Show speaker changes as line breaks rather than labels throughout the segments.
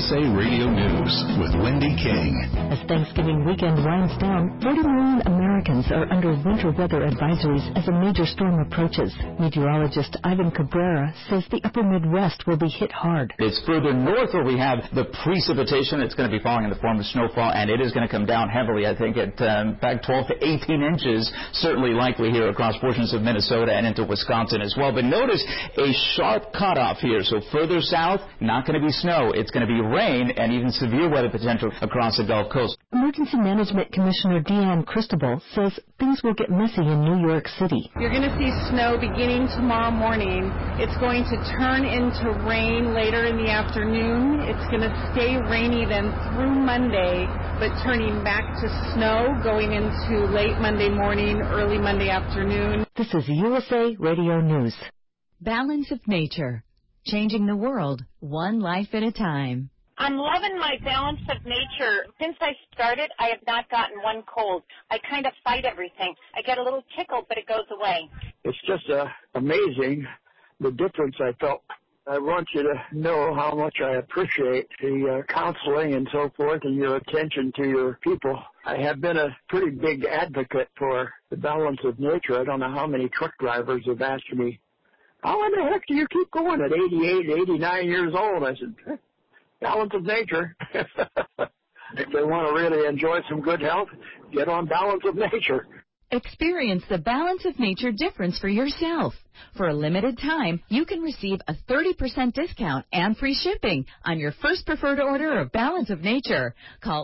USA Radio News with Wendy King.
As Thanksgiving weekend winds down, 40 million Americans are under winter weather advisories as a major storm approaches. Meteorologist Ivan Cabrera says the upper Midwest will be hit hard.
It's further north where we have the precipitation. It's going to be falling in the form of snowfall, and it is going to come down heavily, I think, at in fact 12 to 18 inches, certainly likely here across portions of Minnesota and into Wisconsin as well. But notice a sharp cutoff here. So further south, not going to be snow. It's going to be rain and even severe weather potential across the Gulf Coast.
Emergency Management Commissioner Deanne Cristobal says things will get messy in New York City.
You're going to see snow beginning tomorrow morning. It's going to turn into rain later in the afternoon. It's going to stay rainy then through Monday, but turning back to snow going into late Monday morning, early Monday afternoon.
This is USA Radio News.
Balance of Nature. Changing the world, one life at a time.
I'm loving my Balance of Nature. Since I started, I have not gotten one cold. I kind of fight everything. I get a little tickle, but it goes away.
It's just amazing the difference I felt. I want you to know how much I appreciate the counseling and so forth and your attention to your people. I have been a pretty big advocate for the Balance of Nature. I don't know how many truck drivers have asked me, how in the heck do you keep going at 88, 89 years old? I said, Balance of Nature. If they want to really enjoy some good health, get on Balance of Nature.
Experience the Balance of Nature difference for yourself. For a limited time, you can receive a 30% discount and free shipping on your first preferred order of Balance of Nature. Call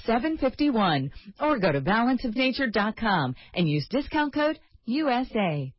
800-2468-751 or go to balanceofnature.com and use discount code USA.